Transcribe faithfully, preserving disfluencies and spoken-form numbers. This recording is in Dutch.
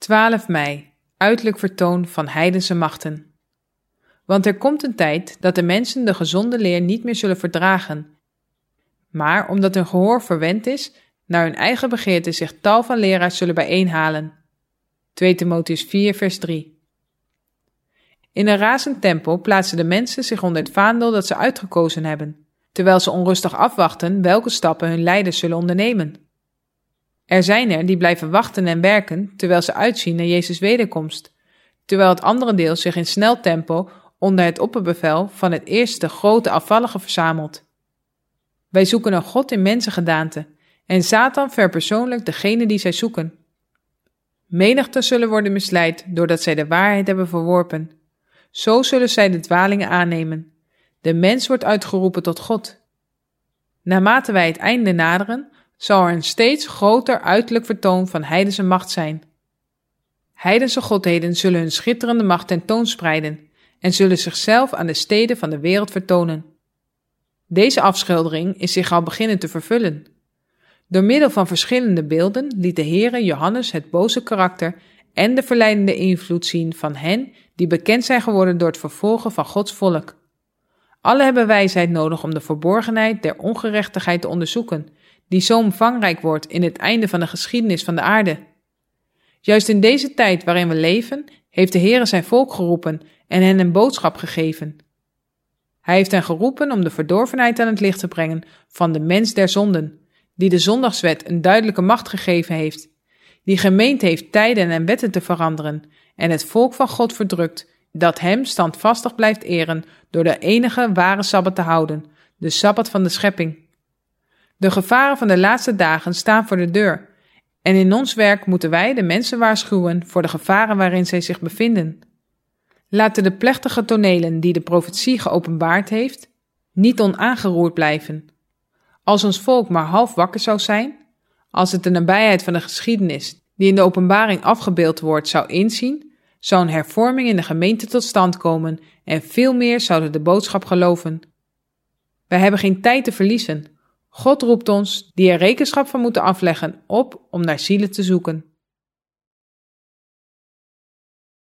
twaalf mei, uiterlijk vertoon van heidense machten. Want er komt een tijd dat de mensen de gezonde leer niet meer zullen verdragen, maar omdat hun gehoor verwend is, naar hun eigen begeerte zich tal van leraars zullen bijeenhalen. twee Timotheüs vier vers drie. In een razend tempo plaatsen de mensen zich onder het vaandel dat ze uitgekozen hebben, terwijl ze onrustig afwachten welke stappen hun leiders zullen ondernemen. Er zijn er die blijven wachten en werken terwijl ze uitzien naar Jezus' wederkomst, terwijl het andere deel zich in snel tempo onder het opperbevel van het eerste grote afvallige verzamelt. Wij zoeken een God in mensengedaante en Satan verpersoonlijkt degene die zij zoeken. Menigten zullen worden misleid doordat zij de waarheid hebben verworpen. Zo zullen zij de dwalingen aannemen. De mens wordt uitgeroepen tot God. Naarmate wij het einde naderen, zal er een steeds groter uiterlijk vertoon van heidense macht zijn. Heidense godheden zullen hun schitterende macht tentoonspreiden en zullen zichzelf aan de steden van de wereld vertonen. Deze afschildering is zich al beginnen te vervullen. Door middel van verschillende beelden liet de Heere Johannes het boze karakter en de verleidende invloed zien van hen die bekend zijn geworden door het vervolgen van Gods volk. Alle hebben wijsheid nodig om de verborgenheid der ongerechtigheid te onderzoeken, die zo omvangrijk wordt in het einde van de geschiedenis van de aarde. Juist in deze tijd waarin we leven, heeft de Heere zijn volk geroepen en hen een boodschap gegeven. Hij heeft hen geroepen om de verdorvenheid aan het licht te brengen van de mens der zonden, die de zondagswet een duidelijke macht gegeven heeft, die gemeend heeft tijden en wetten te veranderen en het volk van God verdrukt, dat hem standvastig blijft eren door de enige ware Sabbat te houden, de Sabbat van de schepping. De gevaren van de laatste dagen staan voor de deur en in ons werk moeten wij de mensen waarschuwen voor de gevaren waarin zij zich bevinden. Laten de plechtige tonelen die de profetie geopenbaard heeft, niet onaangeroerd blijven. Als ons volk maar half wakker zou zijn, als het de nabijheid van de geschiedenis die in de openbaring afgebeeld wordt zou inzien, zou een hervorming in de gemeente tot stand komen en veel meer zouden de boodschap geloven. Wij hebben geen tijd te verliezen. God roept ons, die er rekenschap van moeten afleggen, op om naar zielen te zoeken.